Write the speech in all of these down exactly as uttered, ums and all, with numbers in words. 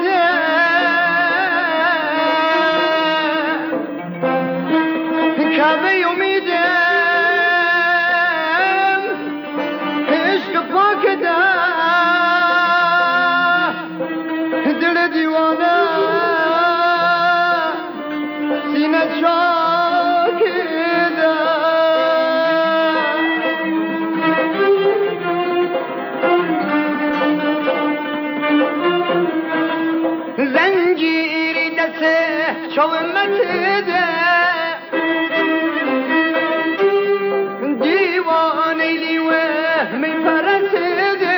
امیده کعبه امیده عشق پاک ده دل دیوانه سینه چاک ده زنجیری دست چاومت ده دیوانه لیوه می پرست ده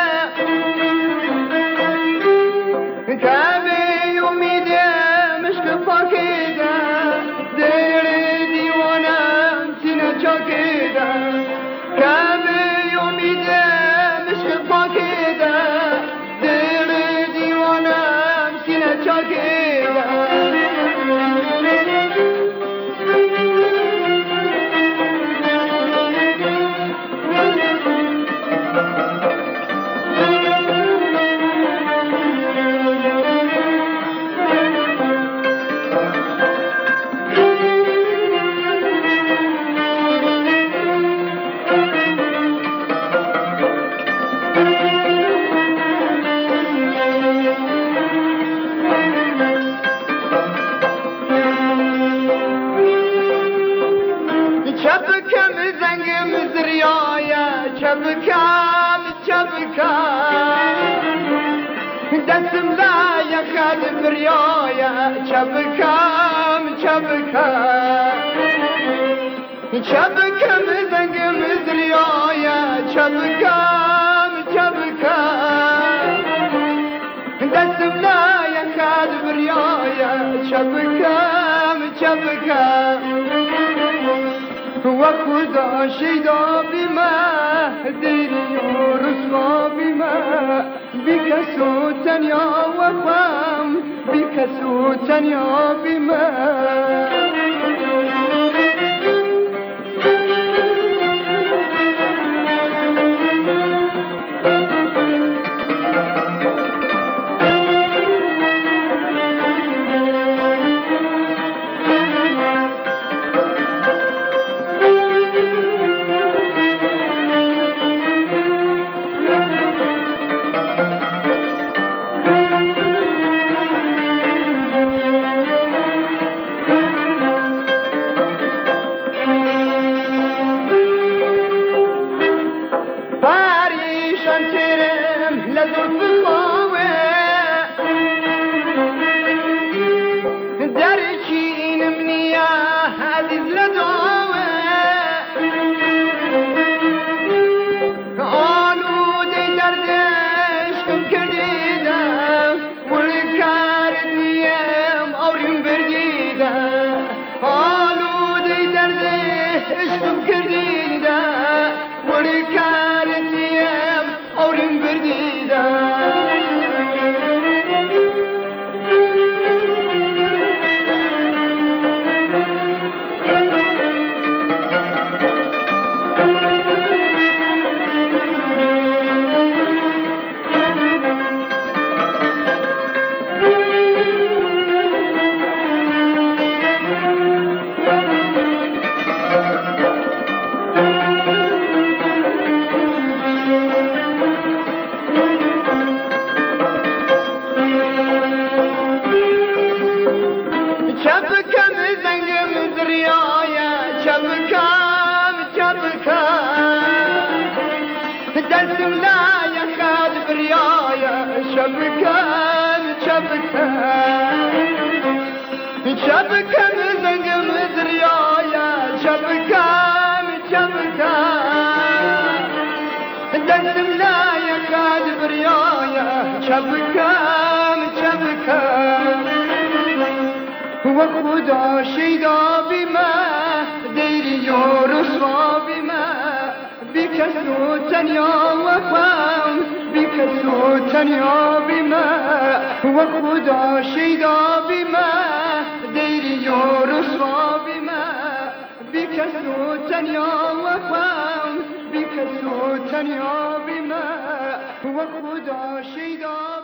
کعبه امیده مشک پاک ده دل دیوانه سینه چاک ده کعبه امیده مشک پاک ده دل دیوانه سینه چاک ده چبکم زنگم زریایه چبکم چبکم دستم لایه خد بریایه چبکم چبکم چبکم زنگم زریایه چبکم چبکم دستم لایه خد بریایه چبکم چبکم وخدا شیدا بیمه دیری و رسوا بیمه بی کسو تنیا وفم بی کسو تنیا بیمه لزلف الخاوة درشين منيا عزيز لدعوة قالوا دي دردش كم كرديدة والكارت نيام أورين برديدة قالوا دي دردش كم كرديدة والكارت نيام أورين برديدة چبکم زنگم دریایه چبکم چبکم دستم لایه خد بریایه چبکم چبکم چبکم زنگم دریایه چبکم چبکم دستم لایه خد بریایه چبکم چبکم وخدا شیدا بیمه دیری و رسوا بیمه بی کسو تنیا وفم بی کسو تنیا بیمه وخدا شیدا بیمه دیری و رسوا بیمه بی کسو تنیا وفم بی کسو تنیا بیمه وخدا شیدا